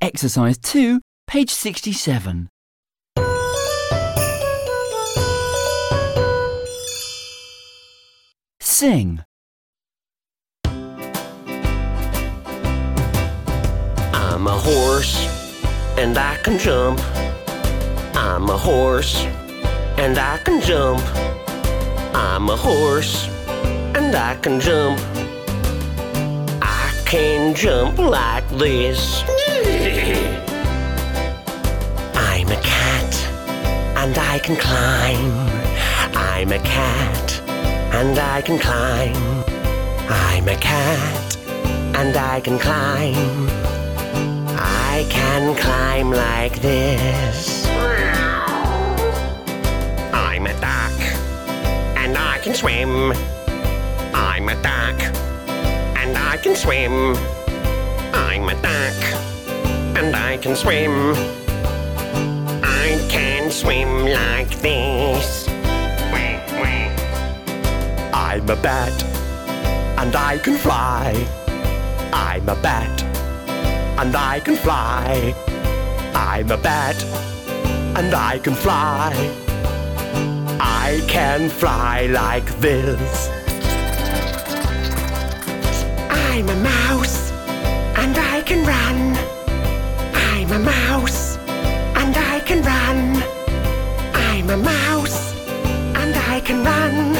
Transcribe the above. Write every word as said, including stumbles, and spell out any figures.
Exercise two, page sixty-seven. Sing. I'm a horse, and I can jump. I'm a horse, and I can jump. I'm a horse, and I can jump. I can jump like this. I'm a cat, and I can climb. I'm a cat, and I can climb. I'm a cat, and I can climb. I can climb like this. I'm a duck, and I can swim. I'm a duck, and I can swim. I'm a duck, and I can swim. I can swim like this. I'm a bat, and I can fly. I'm a bat, and I can fly. I'm a bat, and I can fly. I can fly like this. I'm a mouse, and I can run. I'm a mouse, and I can run. I'm a mouse, and I can run.